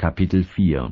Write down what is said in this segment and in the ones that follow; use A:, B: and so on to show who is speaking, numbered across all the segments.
A: Kapitel 4.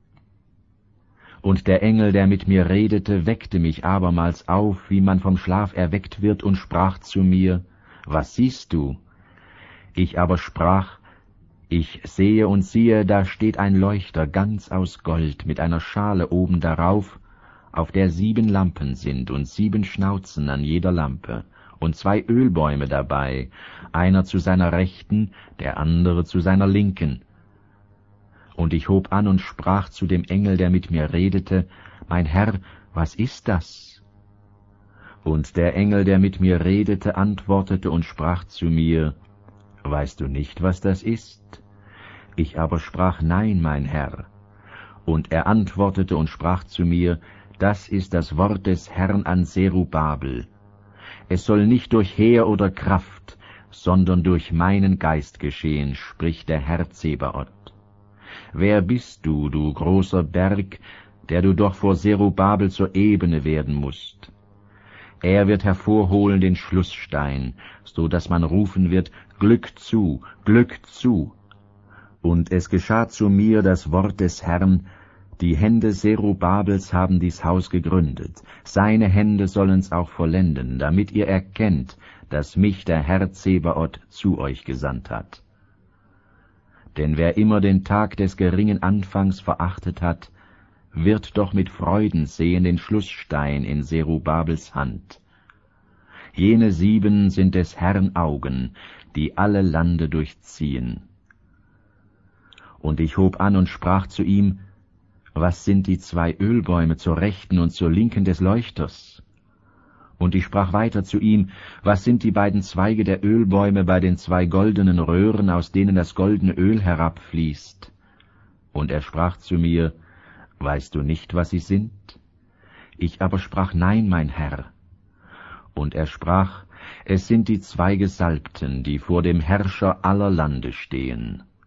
A: Und der Engel, der mit mir redete, weckte mich abermals auf, wie man vom Schlaf erweckt wird, und sprach zu mir: Was siehst du? Ich aber sprach: Ich sehe und siehe, da steht ein Leuchter ganz aus Gold, mit einer Schale oben darauf, auf der 7 Lampen sind und 7 Schnauzen an jeder Lampe, und 2 Ölbäume dabei, einer zu seiner Rechten, der andere zu seiner Linken. Und ich hob an und sprach zu dem Engel, der mit mir redete: Mein Herr, was ist das? Und der Engel, der mit mir redete, antwortete und sprach zu mir: Weißt du nicht, was das ist? Ich aber sprach: Nein, mein Herr. Und er antwortete und sprach zu mir: Das ist das Wort des Herrn an Zerubabel. Es soll nicht durch Heer oder Kraft, sondern durch meinen Geist geschehen, spricht der Herr Zebaoth. Wer bist du, du großer Berg, der du doch vor Zerubabel zur Ebene werden musst? Er wird hervorholen den Schlussstein, so dass man rufen wird: Glück zu, Glück zu. Und es geschah zu mir das Wort des Herrn: Die Hände Zerubabels haben dies Haus gegründet, seine Hände sollen's auch vollenden, damit ihr erkennt, dass mich der Herr Zebaoth zu euch gesandt hat. Denn wer immer den Tag des geringen Anfangs verachtet hat, wird doch mit Freuden sehen den Schlussstein in Zerubabels Hand. Jene 7 sind des Herrn Augen, die alle Lande durchziehen. Und ich hob an und sprach zu ihm: Was sind die 2 Ölbäume zur Rechten und zur Linken des Leuchters? Und ich sprach weiter zu ihm: Was sind die beiden Zweige der Ölbäume bei den 2 goldenen Röhren, aus denen das goldene Öl herabfließt? Und er sprach zu mir: Weißt du nicht, was sie sind? Ich aber sprach: Nein, mein Herr. Und er sprach: Es sind die 2 Gesalbten, die vor dem Herrscher aller Lande stehen.